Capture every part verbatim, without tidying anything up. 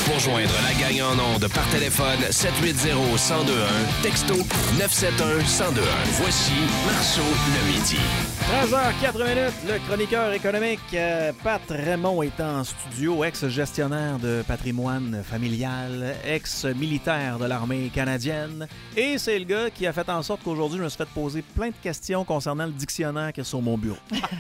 Pour joindre la gang en ondes par téléphone, sept huit zéro, un zéro deux un, texto neuf sept un, un zéro deux un. Voici Marceau le midi. treize heures quatre minutes, le chroniqueur économique euh, Pat Raymond est en studio, ex-gestionnaire de patrimoine familial, ex-militaire de l'armée canadienne. Et c'est le gars qui a fait en sorte qu'aujourd'hui, je me suis fait poser plein de questions concernant le dictionnaire qui est sur mon bureau.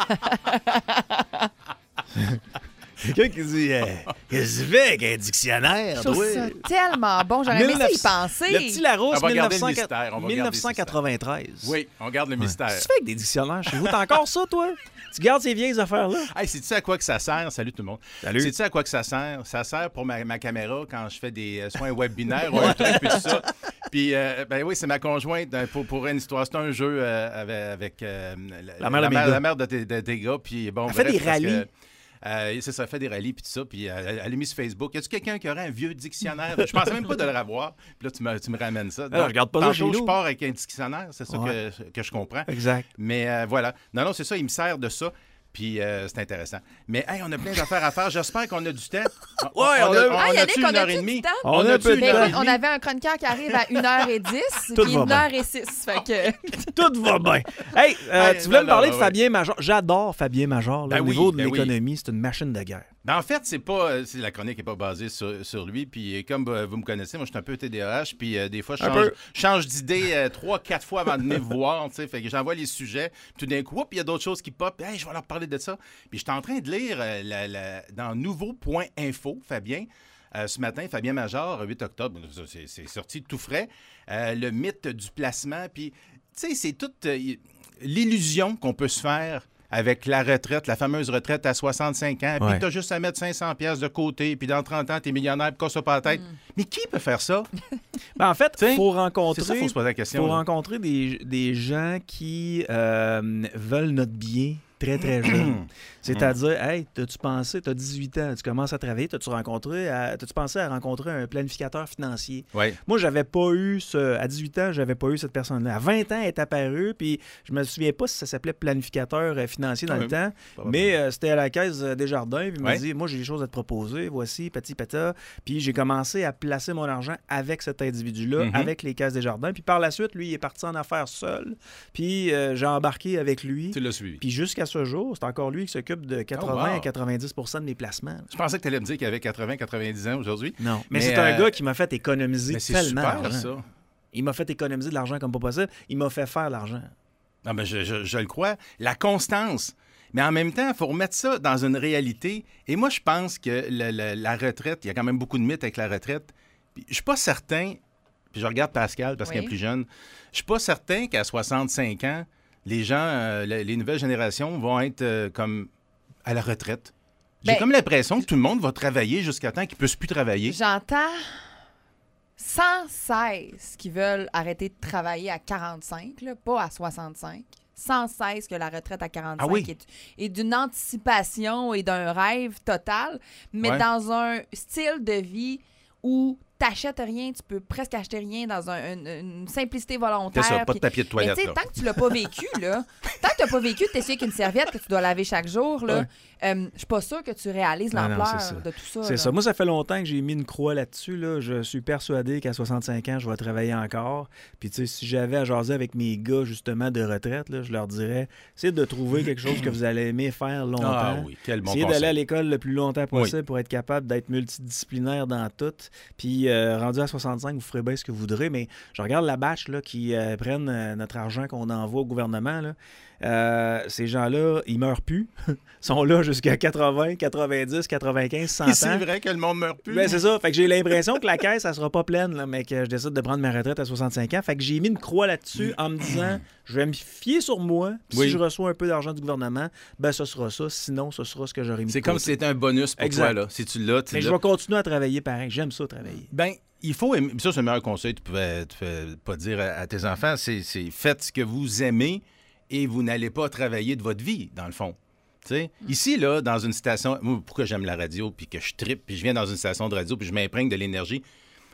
Quelqu'un qui dit euh, « Qu'est-ce que tu fais avec un dictionnaire, Je trouve toi? ça tellement bon. J'aurais aimé ça y penser. Le petit Larousse, On va garder dix-neuf cent le mystère, on va garder le dix-neuf cent quatre-vingt-treize. Oui, on garde le mystère. Qu'est-ce que tu fais avec des dictionnaires chez vous? T'as encore ça, toi? Tu gardes ces vieilles affaires-là? Hey, sais-tu à quoi que ça sert? Salut tout le monde. Salut. Sais-tu à quoi que ça sert? Ça sert pour ma, ma caméra quand je fais des euh, soins webinaires ou un truc, puis tout ça. Puis, euh, ben oui, c'est ma conjointe euh, pour, pour une histoire. C'est un jeu euh, avec, avec euh, La mère de la, mes mère, gars. la mère de tes, de tes gars. Puis, bon, Elle fait bref, des parce rallyes. que, Euh, c'est ça, elle fait des rallyes puis tout ça. Puis elle, elle a mis sur Facebook. Y a-tu quelqu'un qui aurait un vieux dictionnaire? Je pensais même pas de le revoir. Puis là, tu me, tu me ramènes ça. Alors, je regarde pas ça chez tantôt, nous. je pars avec un dictionnaire, c'est ça Ouais. que, que je comprends. Exact. Mais euh, voilà. Non, non, c'est ça, il me sert de ça. Puis euh, c'est intéressant. Mais hey, on a plein d'affaires à faire. J'espère qu'on a du temps. On, Ouais, on a- Ah, on Yannick, a-tu on une heure a-tu et du demie? temps? On a un peu de Ben, temps. écoute, on avait un chroniqueur qui arrive à une heure dix, Tout puis va une bien. heure et six. Fait que... Tout va bien. Hey, euh, Hey, tu voulais non, me parler non, de ouais. Fabien Major. J'adore Fabien Major. là. Ben Au oui, niveau de ben oui. l'économie, c'est une machine de guerre. Ben, en fait, c'est pas euh, c'est- la chronique n'est pas basée sur, sur lui. Puis euh, comme euh, vous me connaissez, moi, je suis un peu T D A H. Puis euh, des fois, je Un change, peu. change d'idée euh, trois, quatre fois avant de venir vous voir. tu sais. Fait que j'envoie les sujets. Puis tout d'un coup, il y a d'autres choses qui pop. Hey, je vais leur parler de ça. Puis je suis en train de lire euh, la- la- dans nouveau point info, Fabien. Euh, ce matin, Fabien Major, huit octobre, c'est, c'est sorti tout frais. Euh, le mythe du placement. Puis, tu sais, c'est toute euh, l'illusion qu'on peut se faire avec la retraite, la fameuse retraite à soixante-cinq ans, Ouais. puis tu as juste à mettre cinq cents pièces de côté, puis dans trente ans, tu es millionnaire, puis casse ça pas la tête. Mais qui peut faire ça? Ben, en fait, T'sais, il faut C'est rencontrer, ça, il faut se poser la question. faut là. rencontrer des, des gens qui euh, veulent notre bien très, très jeune. C'est-à-dire, hey, t'as-tu pensé, t'as dix-huit ans, tu commences à travailler, t'as-tu rencontré, à- t'as-tu pensé à rencontrer un planificateur financier? Ouais. Moi, j'avais pas eu ce. À dix-huit ans, j'avais pas eu cette personne-là. À vingt ans, elle est apparue, puis je me souviens pas si ça s'appelait planificateur euh, financier dans Ouais, le temps, probablement. mais euh, c'était à la caisse euh, des Jardins, puis il m'a Ouais. dit, moi, j'ai des choses à te proposer, voici, petit pata. Puis j'ai commencé à placer mon argent avec cet individu-là, Mhm. avec les caisses des Jardins. Puis par la suite, lui, il est parti en affaires seul, puis euh, j'ai embarqué avec lui. Tu l'as suivi. Puis jusqu'à ce jour, c'est encore lui qui s'occupe de quatre-vingts Oh, wow. à quatre-vingt-dix pour cent de mes placements. Je pensais que tu allais me dire qu'il avait quatre-vingts quatre-vingt-dix ans aujourd'hui. Non. Mais, Mais, c'est un euh, gars qui m'a fait économiser Mais c'est tellement super, d'argent. ça. Il m'a fait économiser de l'argent comme pas possible. Il m'a fait faire l'argent. Non, mais je, je- je le crois. La constance. Mais en même temps, il faut remettre ça dans une réalité. Et moi, je pense que le- le- la retraite, il y a quand même beaucoup de mythes avec la retraite. Puis, je suis pas certain, puis je regarde Pascal parce Oui. qu'elle est plus jeune, je suis pas certain qu'à soixante-cinq ans, les gens, euh, le- les nouvelles générations vont être euh, comme à la retraite. J'ai Ben- comme l'impression que tout le monde va travailler jusqu'à temps qu'ils ne puissent plus travailler. J'entends cent seize qui veulent arrêter de travailler à quarante-cinq, là, pas à soixante-cinq. cent seize que la retraite à quarante-cinq Ah oui? est, est d'une anticipation et d'un rêve total, mais Ouais. dans un style de vie où t'achètes rien, tu peux presque acheter rien dans un- une, une simplicité volontaire. C'est ça, pas de puis- papier de Mais toilette. tu sais, là. tant que tu l'as pas vécu, là, tant que tu n'as pas vécu de t'essuyer avec une serviette que tu dois laver chaque jour, là, Ouais. euh, je suis pas sûre que tu réalises Non, non, l'ampleur c'est ça. de tout ça. C'est là. ça. Moi, ça fait longtemps que j'ai mis une croix là-dessus. Là. Je suis persuadé qu'à soixante-cinq ans, je vais travailler encore. Puis, tu sais, si j'avais à jaser avec mes gars, justement, de retraite, là, je leur dirais, essayez de trouver quelque chose que vous allez aimer faire longtemps. Ah oui, quel bon Essayez d'aller à conseil. l'école le plus longtemps possible pour être capable d'être multidisciplinaire dans tout. Puis, euh, rendu à soixante-cinq, vous ferez bien ce que vous voudrez. Mais je regarde la batch là, qui euh, prennent euh, notre argent qu'on envoie au gouvernement. Là. Euh, ces gens-là, ils meurent plus. Ils sont là jusqu'à quatre-vingts, quatre-vingt-dix, quatre-vingt-quinze, cent ans. C'est vrai que le monde meurt plus. Ben, c'est ça. Fait que j'ai l'impression que la caisse, elle sera pas pleine, là, mais que je décide de prendre ma retraite à soixante-cinq ans. Fait que j'ai mis une croix là-dessus en me disant, je vais me fier sur moi. Puis Oui. si je reçois un peu d'argent du gouvernement, ben ce sera ça. Sinon, ce sera ce que j'aurais mis. C'est de comme côté. si c'était un bonus pour Exact. toi. Là. Si tu l'as, tu Mais l'as. je vais continuer à travailler pareil. J'aime ça, travailler. Ben, il faut aimer. Ça, c'est le meilleur conseil que tu pouvais, tu pouvais pas dire à, à tes enfants. C'est, c'est faites ce que vous aimez et vous n'allez pas travailler de votre vie, dans le fond. Tu sais, ici, là, dans une station... Moi, pourquoi j'aime la radio, puis que je trippe, puis je viens dans une station de radio, puis je m'imprègne de l'énergie.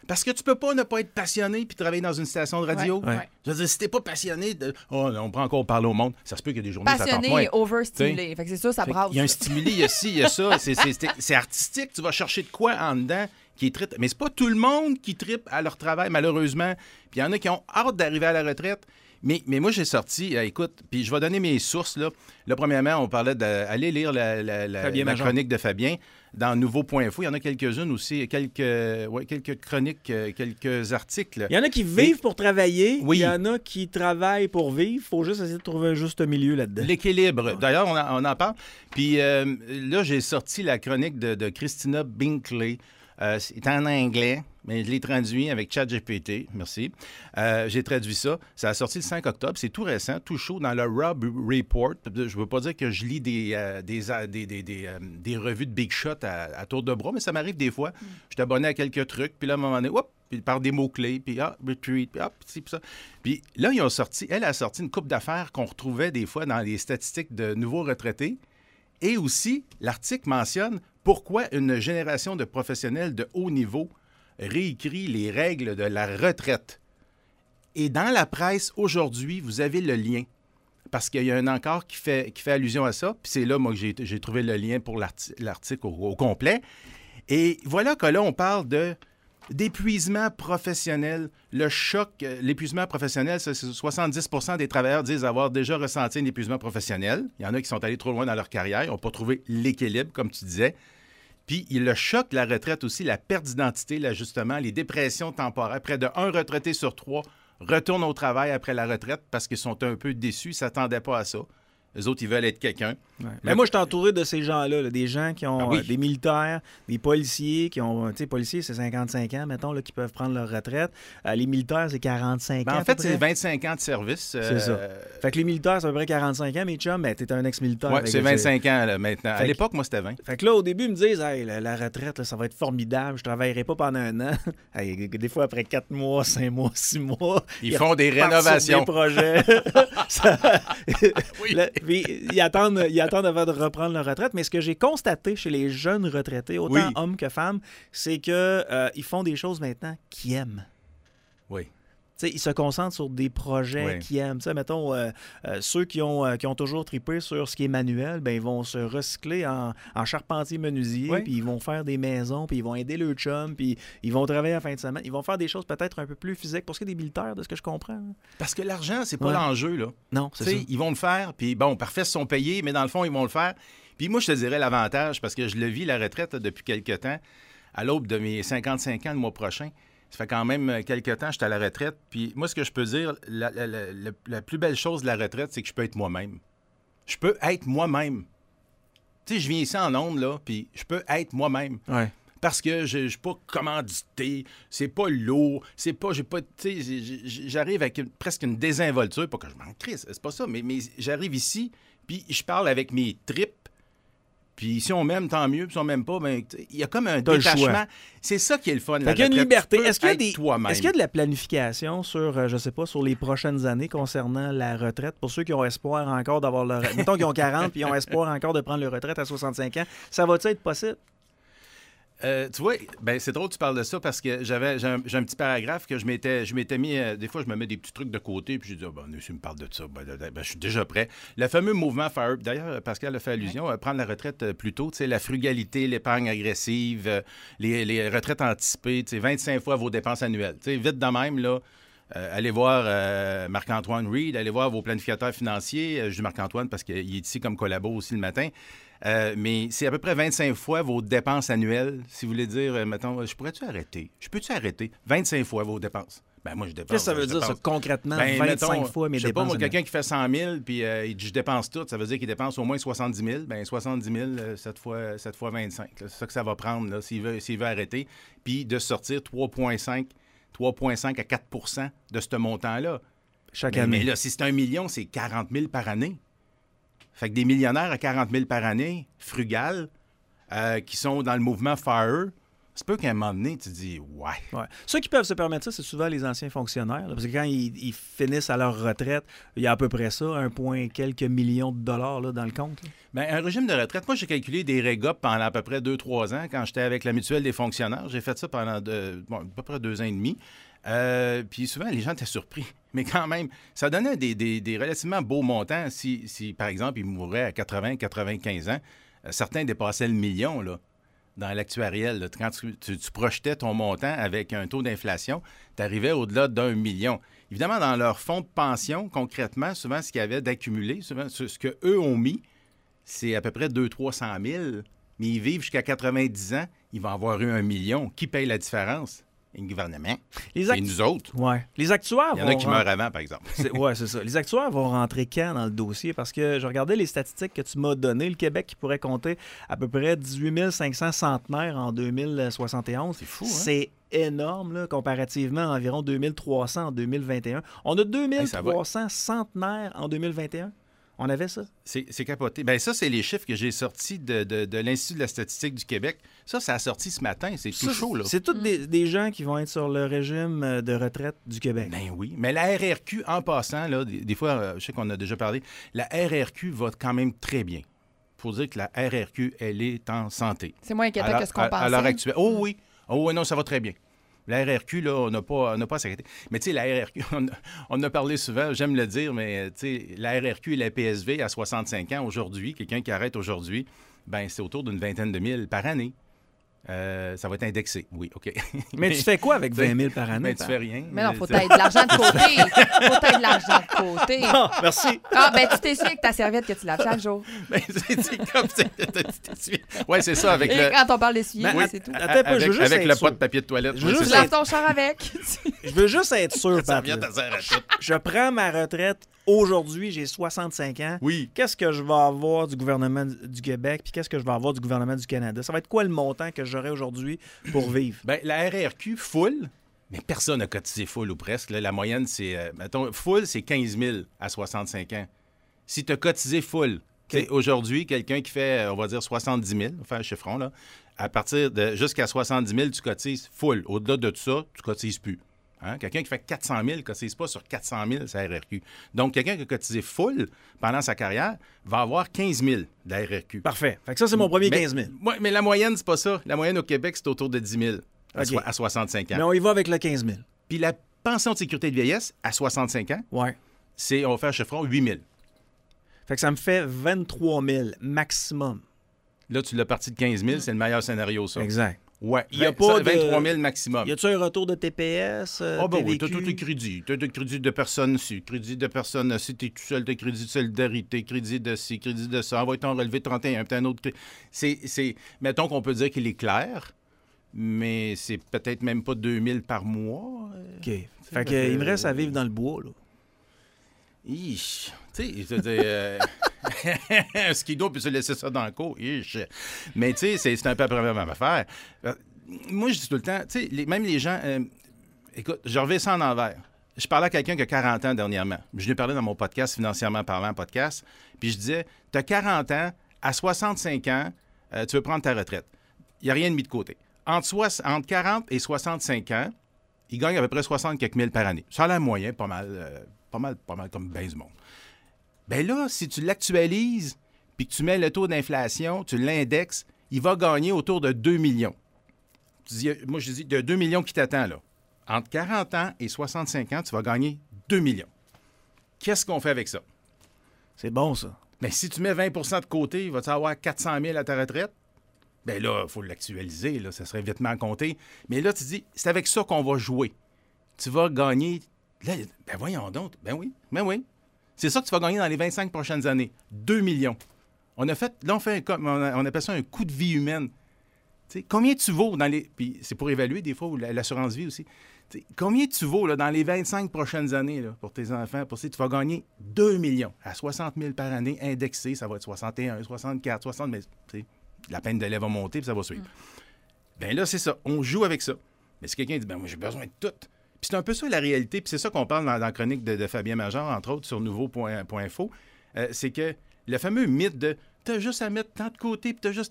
Parce que tu peux pas ne pas être passionné puis travailler dans une station de radio. Ouais, ouais. Je veux dire, si t'es pas passionné, de... oh, on peut encore parler au monde. Ça se peut qu'il y ait des journées où ça tente Passionné moins. et overstimulé. Fait que c'est ça, ça Fait brasse. Il y a un stimuli, il y a ci, il y a ça. C'est, c'est, c'est, c'est artistique. Tu vas chercher de quoi en dedans qui est très... Mais c'est pas tout le monde qui trippe à leur travail, malheureusement. Puis il y en a qui ont hâte d'arriver à la retraite. Mais, mais moi, j'ai sorti, euh, écoute, puis je vais donner mes sources. Là, là premièrement, on parlait d'aller lire la, la, la, la chronique de Fabien dans Nouveau Point Info. Il y en a quelques-unes aussi, quelques, ouais, quelques chroniques, quelques articles. Il y en a qui vivent Et... pour travailler. Oui. Il y en a qui travaillent pour vivre. Il faut juste essayer de trouver un juste milieu là-dedans. L'équilibre. D'ailleurs, on, on en parle. Puis euh, là, j'ai sorti la chronique de, de Christina Binkley. Euh, c'est en anglais, mais je l'ai traduit avec ChatGPT. Merci. Euh, j'ai traduit ça. Ça a sorti le cinq octobre. C'est tout récent, tout chaud dans le Rob Report. Je ne veux pas dire que je lis des, euh, des, des, des, des, euh, des revues de Big Shot à, à tour de bras, mais ça m'arrive des fois. Mm. Je suis abonné à quelques trucs, puis là, à un moment donné, hop, puis par des mots-clés, puis ah, retweet, puis hop, puis ça. Puis là, ils ont sorti, elle a sorti une coupe d'affaires qu'on retrouvait des fois dans les statistiques de nouveaux retraités. Et aussi, l'article mentionne pourquoi une génération de professionnels de haut niveau réécrit les règles de la retraite. Et dans la presse, aujourd'hui, vous avez le lien. Parce qu'il y a un encart qui fait, qui fait allusion à ça. Puis c'est là, moi, que j'ai, j'ai trouvé le lien pour l'arti- l'article au, au complet. Et voilà que là, on parle de... d'épuisement professionnel. Le choc, l'épuisement professionnel, c'est soixante-dix pour cent des travailleurs disent avoir déjà ressenti un épuisement professionnel. Il y en a qui sont allés trop loin dans leur carrière, ils n'ont pas trouvé l'équilibre, comme tu disais. Puis le choc de la retraite aussi, la perte d'identité, l'ajustement, les dépressions temporaires. Près de un retraité sur trois retourne au travail après la retraite parce qu'ils sont un peu déçus, ils ne s'attendaient pas à ça. Les autres, ils veulent être quelqu'un. Ouais. Mais moi, je suis entouré de ces gens-là, là, des gens qui ont ah oui. euh, des militaires, des policiers qui ont, tu sais, policiers, c'est cinquante-cinq ans, mettons, là, qui peuvent prendre leur retraite. Euh, les militaires, c'est quarante-cinq ben, ans. En fait, c'est vingt-cinq ans de service. Euh... C'est ça. Fait que les militaires, c'est à peu près quarante-cinq ans, mais chum, ben, t'es un ex-militaire. Oui, c'est vingt-cinq ans là, maintenant. Fait à l'époque, moi, c'était vingt. Fait que là, au début, ils me disent, hey, la, la retraite, là, ça va être formidable, je travaillerai pas pendant un an. Hey, des fois, après quatre mois, cinq mois, six mois, ils, ils font des rénovations. Des projets. ça... oui. Là, puis, ils attendent Ils attendent avant de reprendre leur retraite. Mais ce que j'ai constaté chez les jeunes retraités, autant oui. hommes que femmes, c'est qu'ils euh, font des choses maintenant qu'ils aiment. Oui. T'sais, ils se concentrent sur des projets oui. qu'ils aiment. T'sais, mettons, euh, euh, ceux qui ont, euh, qui ont toujours trippé sur ce qui est manuel, ben, ils vont se recycler en, en charpentier-menuisier, oui. puis ils vont faire des maisons, puis ils vont aider le chum, puis ils vont travailler à la fin de semaine. Ils vont faire des choses peut-être un peu plus physiques pour ce qui est des militaires, de ce que je comprends. Hein. Parce que l'argent, c'est pas ouais. l'enjeu, là. Non, c'est T'sais, ça. Ils vont le faire, puis bon, parfait, ils sont payés, mais dans le fond, ils vont le faire. Puis moi, je te dirais l'avantage, parce que je le vis, la retraite, là, depuis quelques temps, à l'aube de mes cinquante-cinq ans le mois prochain. Ça fait quand même quelques temps que je suis à la retraite. Puis moi, ce que je peux dire, la, la, la, la plus belle chose de la retraite, c'est que je peux être moi-même. Je peux être moi-même. Tu sais, je viens ici en ondes, là, puis je peux être moi-même. Ouais. Parce que je ne suis pas commandité, c'est pas lourd, c'est pas, j'ai pas, tu sais, j'arrive avec une, presque une désinvolture, pas que je m'en crisse, c'est pas ça, mais, mais j'arrive ici, puis je parle avec mes tripes. Puis si on m'aime, tant mieux. Puis si on m'aime pas, ben il y a comme un T'as détachement. C'est ça qui est le fun. Fait qu'il y a une liberté. Est-ce qu'il y a, des... Est-ce qu'il y a de la planification sur, euh, je sais pas, sur les prochaines années concernant la retraite? Pour ceux qui ont espoir encore d'avoir leur... Mettons qu'ils ont quarante puis ils ont espoir encore de prendre leur retraite à soixante-cinq ans. Ça va-tu être possible? Euh, tu vois, ben c'est drôle que tu parles de ça parce que j'avais j'ai un, j'ai un petit paragraphe que je m'étais je m'étais mis euh, des fois je me mets des petits trucs de côté puis je dis oh, ben si me parle de ça ben, ben, ben je suis déjà prêt. Le fameux mouvement Fire, d'ailleurs Pascal a fait allusion à prendre la retraite euh, plus tôt, tu sais la frugalité, l'épargne agressive, euh, les, les retraites anticipées, tu sais vingt-cinq fois vos dépenses annuelles. Tu sais vite de même là. Euh, allez voir euh, Marc-Antoine Reed, allez voir vos planificateurs financiers. Euh, je dis Marc-Antoine parce qu'il est ici comme collabo aussi le matin. Euh, mais c'est à peu près vingt-cinq fois vos dépenses annuelles. Si vous voulez dire, euh, mettons, je pourrais-tu arrêter? Je peux-tu arrêter? vingt-cinq fois vos dépenses. Ben moi, je dépense. Qu'est-ce que ça veut dire, dépense. ça, concrètement? Ben, vingt-cinq mettons, fois mes je sais dépenses. pas, moi, quelqu'un qui fait cent mille, puis euh, il dit je dépense tout, ça veut dire qu'il dépense au moins soixante-dix mille. Ben soixante-dix mille, euh, sept fois, sept fois vingt-cinq. Là, c'est ça que ça va prendre là, s'il veut, s'il veut arrêter. Puis de sortir trois virgule cinq à quatre pour cent de ce montant-là. Chaque mais, année. Mais là, si c'est un million, c'est quarante mille par année. Fait que des millionnaires à quarante mille par année, frugal, euh, qui sont dans le mouvement FIRE, c'est peu qu'à un moment donné, tu te dis, ouais. Ouais. Ceux qui peuvent se permettre ça, c'est souvent les anciens fonctionnaires. Là, parce que quand ils, ils finissent à leur retraite, il y a à peu près ça, un point quelques millions de dollars là, dans le compte. Là. Bien, un régime de retraite, moi, j'ai calculé des régop pendant à peu près deux trois ans quand j'étais avec la Mutuelle des fonctionnaires. J'ai fait ça pendant de, bon, à peu près deux ans et demi. Euh, puis souvent, les gens étaient surpris. Mais quand même, ça donnait des, des, des relativement beaux montants si, si, par exemple, ils mouraient à quatre-vingts quatre-vingt-quinze ans. Euh, certains dépassaient le million, là. Dans l'actuariel, là, quand tu, tu, tu projetais ton montant avec un taux d'inflation, tu arrivais au-delà d'un million. Évidemment, dans leur fonds de pension, concrètement, souvent, ce qu'il y avait d'accumulé, souvent, ce, ce qu'eux ont mis, c'est à peu près deux cents à trois cent mille, mais ils vivent jusqu'à quatre-vingt-dix ans, ils vont avoir eu un million. Qui paye la différence? Le gouvernement. Les act... C'est nous autres. Ouais. Les actuaires Il y en vont a qui meurent avant, par exemple. Oui, c'est ça. Les actuaires vont rentrer quand dans le dossier? Parce que je regardais les statistiques que tu m'as données. Le Québec qui pourrait compter à peu près dix-huit mille cinq cents centenaires en deux mille soixante et onze. C'est fou, hein? C'est énorme, là, comparativement à environ deux mille trois cents en deux mille vingt et un. On a deux mille trois cents centenaires en deux mille vingt et un. On avait ça? C'est, c'est capoté. Bien, ça, c'est les chiffres que j'ai sortis de, de, de l'Institut de la statistique du Québec. Ça, ça a sorti ce matin. C'est tout ça, chaud, là. C'est tous des, des gens qui vont être sur le régime de retraite du Québec. Ben oui. Mais la R R Q, en passant, là, des, des fois, euh, je sais qu'on a déjà parlé, la R R Q va quand même très bien. Il faut dire que la R R Q, elle est en santé. C'est moins inquiétant à que ce qu'on à, pensait. À l'heure actuelle. Oh oui. Oh oui, non, ça va très bien. La R R Q, là, on n'a pas, on n'a pas à s'inquiéter. Mais tu sais, la R R Q, on, on en a parlé souvent, j'aime le dire, mais tu sais, la R R Q et la P S V à soixante-cinq ans aujourd'hui, quelqu'un qui arrête aujourd'hui, ben c'est autour d'une vingtaine de mille par année. Euh, ça va être indexé, oui, OK. Mais tu fais quoi avec vingt mille par année? Mais tu fais rien. Mais non, faut t'aider de l'argent de côté. Faut t'aider de l'argent de côté. Non, merci. Ah, ben tu t'essuies avec ta serviette que tu laves chaque jour. Ben, c'est, c'est comme ça. Oui, c'est ça, avec Et le... quand on parle d'essuyer, Ben, oui, c'est tout. Attends un peu, avec, je veux juste avec être le sûr. pot de papier de toilette. Je veux oui, juste c'est Tu ça. laves ton char avec. Je veux juste être sûr, Ça Pat. vient là. de serre à tout. Je prends ma retraite aujourd'hui, j'ai soixante-cinq ans. Oui. Qu'est-ce que je vais avoir du gouvernement du Québec, puis qu'est-ce que je vais avoir du gouvernement du Canada? Ça va être quoi le montant que j'aurai aujourd'hui pour vivre? Ben, la R R Q full, mais personne n'a cotisé full ou presque. Là. La moyenne, c'est... Euh, mettons, full, c'est quinze mille à soixante-cinq ans. Si tu as cotisé full, Okay. aujourd'hui, quelqu'un qui fait, on va dire, soixante-dix mille, on va faire un chiffron, là, à partir de jusqu'à soixante-dix mille, tu cotises full. Au-delà de tout ça, tu cotises plus. Hein? Quelqu'un qui fait quatre cent mille ne cotise pas sur quatre cent mille sa R R Q. Donc, quelqu'un qui a cotisé full pendant sa carrière va avoir quinze mille de la R R Q. Parfait. Fait que ça, c'est mon premier Mais- quinze mille. Ouais, mais la moyenne, c'est pas ça. La moyenne au Québec, c'est autour de dix mille à, OK. so- à soixante-cinq ans. Mais on y va avec le quinze mille. Puis la pension de sécurité de vieillesse à soixante-cinq ans, Ouais. c'est, on va faire un chiffron, huit mille. Fait que ça me fait vingt-trois mille maximum. Là, tu l'as parti de quinze mille, c'est le meilleur scénario, ça. Exact. Ouais. Il y a vingt- pas ça, de- vingt-trois mille maximum. Y a-tu un retour de T P S? euh, Ah, ben oui, T V Q? t'as tous tes crédits. T'as des crédits de personnes ci, crédits de personnes si t'es tout seul, t'as crédit de solidarité, crédit de ci, crédit de ça. On va être en relevé trente et un, puis un autre. cré- C'est, c'est, mettons qu'on peut dire qu'il est clair, mais c'est peut-être même pas deux mille par mois. euh. OK. Fait que, il me reste à vivre dans le bois, là. Ish. Tu sais, je veux dire, euh, un skido peut se laisser ça dans le cours. Ish. Mais tu sais, c'est, c'est un peu la même affaire. Euh, Moi, je dis tout le temps, tu sais, les- même les gens... euh, écoute, je reviens ça en envers. Je parlais à quelqu'un qui a quarante ans dernièrement. Je lui ai parlé dans mon podcast, Financièrement parlant, podcast. Puis je disais, tu as quarante ans, à soixante-cinq ans, euh, tu veux prendre ta retraite. Il n'y a rien de mis de côté. Entre, soix- entre quarante et soixante-cinq ans, il gagne à peu près soixante quelques mille par année. Ça a l'air moyen, pas mal, euh, pas mal, pas mal comme bien du monde. Ben là, si tu l'actualises, puis que tu mets le taux d'inflation, tu l'indexes, il va gagner autour de deux millions. Tu dis- moi, je dis de deux millions qui t'attend, là. Entre quarante ans et soixante-cinq ans, tu vas gagner deux millions. Qu'est-ce qu'on fait avec ça? C'est bon, ça. Bien, si tu mets vingt pour cent de côté, vas-tu avoir quatre cent mille à ta retraite? Bien là, il faut l'actualiser, là, ça serait vitement compté. Mais là, tu dis, c'est avec ça qu'on va jouer. Tu vas gagner... Là, ben voyons donc. Ben oui, ben oui. C'est ça que tu vas gagner dans les vingt-cinq prochaines années. deux millions. On a fait... Là, on fait un... co- On, a- on appelle ça un coût de vie humaine. Tu sais, combien tu vaux dans les... Puis c'est pour évaluer, des fois, ou la- l'assurance vie aussi. Tu sais, combien tu vaux là, dans les vingt-cinq prochaines années là, pour tes enfants? Pour ça, tu vas gagner deux millions à soixante mille par année, indexé, ça va être soixante et un, soixante-quatre, soixante, mais tu sais, la peine de lait va monter puis ça va suivre. Mm. Bien là, c'est ça. On joue avec ça. Mais si quelqu'un dit, ben moi, j'ai besoin de tout. Puis c'est un peu ça la réalité. Puis c'est ça qu'on parle dans, dans la chronique de, de Fabien Major, entre autres, sur nouveau point info. Euh, c'est que le fameux mythe de t'as juste à mettre tant de côté puis t'as juste à.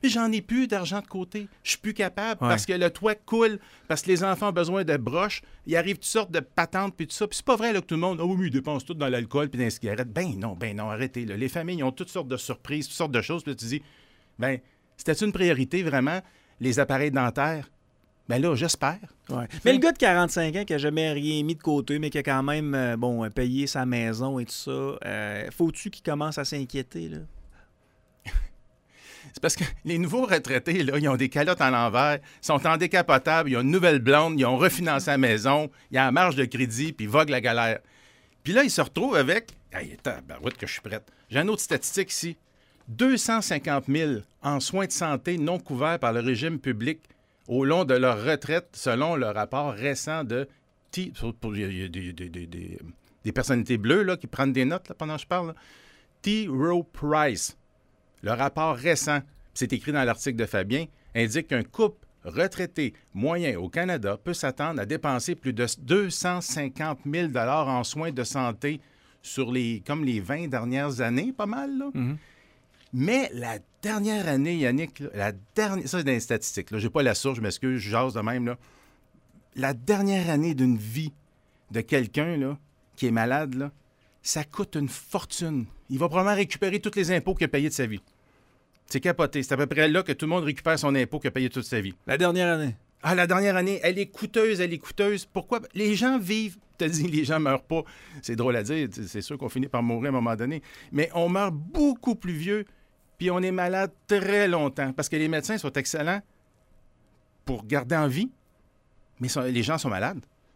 Mais j'en ai plus d'argent de côté. Je suis plus capable Ouais. parce que le toit coule, parce que les enfants ont besoin de broches. Il arrive toutes sortes de patentes puis tout ça. Puis c'est pas vrai là, que tout le monde, oh oui, ils dépensent tout dans l'alcool puis dans les cigarettes. Ben non, ben non, arrêtez. Là. Les familles ils ont toutes sortes de surprises, toutes sortes de choses. Puis là, tu dis, ben, c'était une priorité vraiment, les appareils dentaires? Ben là, j'espère. Ouais. Mais le gars de quarante-cinq ans qui n'a jamais rien mis de côté, mais qui a quand même euh, bon, payé sa maison et tout ça, euh, faut-tu qu'il commence à s'inquiéter, là? C'est parce que les nouveaux retraités, là, ils ont des calottes en l'envers, sont en décapotable, ils ont une nouvelle blonde, ils ont refinancé la maison, il y a la marge de crédit, puis ils voguent la galère. Puis là, ils se retrouvent avec... Hey, tabarouette que je suis prête. J'ai une autre statistique ici. deux cent cinquante mille en soins de santé non couverts par le régime public au long de leur retraite, selon le rapport récent de T... Il y a des, des, des, des, des personnalités bleues là, qui prennent des notes là, pendant que je parle. Là. T. Rowe Price. Le rapport récent, c'est écrit dans l'article de Fabien, indique qu'un couple retraité moyen au Canada peut s'attendre à dépenser plus de deux cent cinquante mille dollars en soins de santé sur les, comme les vingt dernières années, pas mal, là. Mm-hmm. Mais la dernière année, Yannick, là, la dernière, ça c'est dans les statistiques, je n'ai pas la source, je m'excuse, je jase de même, là. La dernière année d'une vie de quelqu'un là, qui est malade, là, ça coûte une fortune. Il va probablement récupérer tous les impôts qu'il a payés de sa vie. C'est capoté. C'est à peu près là que tout le monde récupère son impôt qu'il a payé toute sa vie. La dernière année. Ah, la dernière année, elle est coûteuse, elle est coûteuse. Pourquoi? Les gens vivent... Tu as dit, les gens meurent pas. C'est drôle à dire. C'est sûr qu'on finit par mourir à un moment donné. Mais on meurt beaucoup plus vieux, puis on est malade très longtemps. Parce que les médecins sont excellents pour garder en vie, mais sont, les gens sont malades.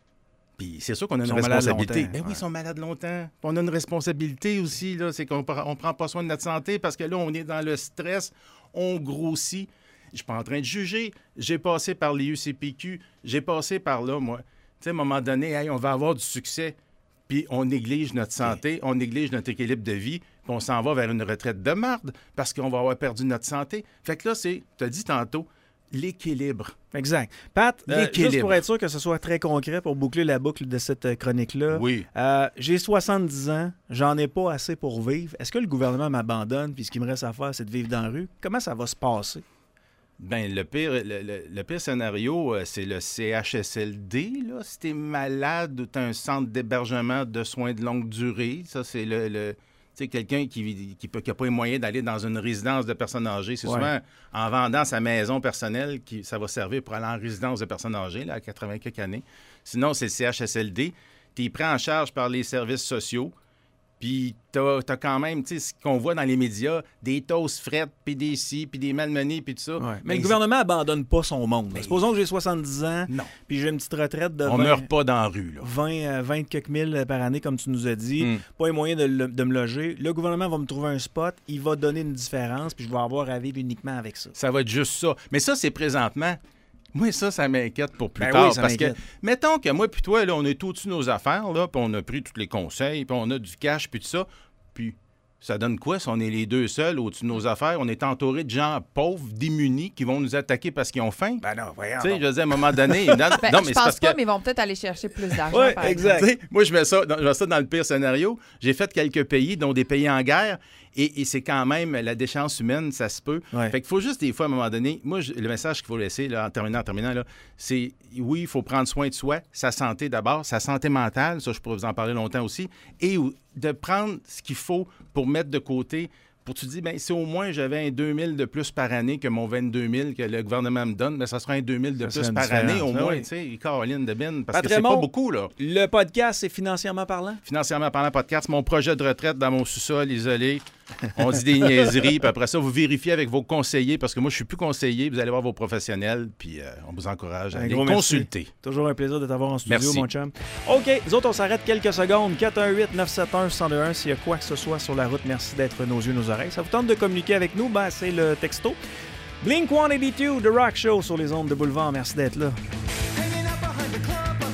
Puis c'est sûr qu'on a une responsabilité. Ben oui, ils sont malades longtemps. Puis on a une responsabilité aussi, là, c'est qu'on ne prend pas soin de notre santé parce que là, on est dans le stress, on grossit. Je ne suis pas en train de juger. J'ai passé par les U C P Q, j'ai passé par là, moi. Tu sais, à un moment donné, hey, on va avoir du succès, puis on néglige notre santé, on néglige notre équilibre de vie, puis on s'en va vers une retraite de marde parce qu'on va avoir perdu notre santé. Fait que là, c'est, tu as dit tantôt, l'équilibre. Exact. Pat, euh, L'équilibre. juste pour être sûr que ce soit très concret pour boucler la boucle de cette euh, chronique-là, Oui. euh, j'ai soixante-dix ans, j'en ai pas assez pour vivre. Est-ce que le gouvernement m'abandonne puis ce qu'il me reste à faire, c'est de vivre dans la rue? Comment ça va se passer? Bien, le pire, le, le, le pire scénario, euh, c'est le C H S L D. Là. Si t'es malade ou t'as un centre d'hébergement de soins de longue durée, ça, c'est le... le tu sais, quelqu'un qui qui n'a pas les moyens d'aller dans une résidence de personnes âgées, c'est Ouais. souvent en vendant sa maison personnelle que ça va servir pour aller en résidence de personnes âgées, là, à quatre-vingts quelques années. Sinon, c'est le C H S L D. Tu es pris en charge par les services sociaux. Puis t'as as quand même, tu sais, ce qu'on voit dans les médias, des toasts frettes, puis des ci, puis des malmenés, puis tout ça. Ouais. Mais Ben, le gouvernement abandonne pas son monde. Mais- Supposons que j'ai soixante-dix ans, Non. puis j'ai une petite retraite de On vingt, meurt pas dans la rue, là. vingt, euh, vingt quelques mille par année, comme tu nous as dit. Mm. Pas les moyens de, le- de me loger. Le gouvernement va me trouver un spot, il va donner une différence, puis je vais avoir à vivre uniquement avec ça. Ça va être juste ça. Mais ça, c'est présentement. Moi, ça, ça m'inquiète pour plus Ben tard. oui, ça parce que, m'inquiète. mettons que moi puis toi, là, on est au-dessus de nos affaires, là, puis on a pris tous les conseils, puis on a du cash, puis tout ça. Puis ça donne quoi si on est les deux seuls au-dessus de nos affaires? On est entouré de gens pauvres, démunis, qui vont nous attaquer parce qu'ils ont faim. Ben non, voyons. Tu sais, je veux dire, à un moment donné... non, Ben, non, je mais c'est pense parce pas, que... mais ils vont peut-être aller chercher plus d'argent. Ouais, par exact. exemple. Tu sais, moi, je mets, ça dans, je mets ça dans le pire scénario. J'ai fait quelques pays, dont des pays en guerre, et, et c'est quand même la déchéance humaine, ça se peut. Ouais. Fait qu'il faut juste, des fois, à un moment donné, moi, je- le message qu'il faut laisser, là, en terminant, en terminant, là, c'est, oui, il faut prendre soin de soi, sa santé d'abord, sa santé mentale, ça, je pourrais vous en parler longtemps aussi, et ou- de prendre ce qu'il faut pour mettre de côté, pour tu dis, bien, si au moins j'avais un deux mille de plus par année que mon vingt-deux mille que le gouvernement me donne, bien, ça sera un deux mille de Ça plus serait une par année, au différence, moins, oui. tu sais, Caroline de Bin, parce que Pat c'est pas Raymond. beaucoup, là. Le podcast, c'est financièrement parlant? Financièrement parlant, podcast, mon projet de retraite dans mon sous-sol isolé. On dit des niaiseries, puis après ça, vous vérifiez avec vos conseillers, parce que moi, je suis plus conseiller. Vous allez voir vos professionnels, puis euh, on vous encourage à Un aller gros merci. consulter. Toujours un plaisir de t'avoir en studio, Merci. mon chum. OK, nous autres, on s'arrête quelques secondes. quatre un huit, neuf sept un, un zéro deux un. S'il y a quoi que ce soit sur la route, merci d'être nos yeux, nos oreilles. Ça vous tente de communiquer avec nous? Ben, c'est le texto. Blink cent quatre-vingt-deux, The Rock Show sur les ondes de Boulevard. Merci d'être là.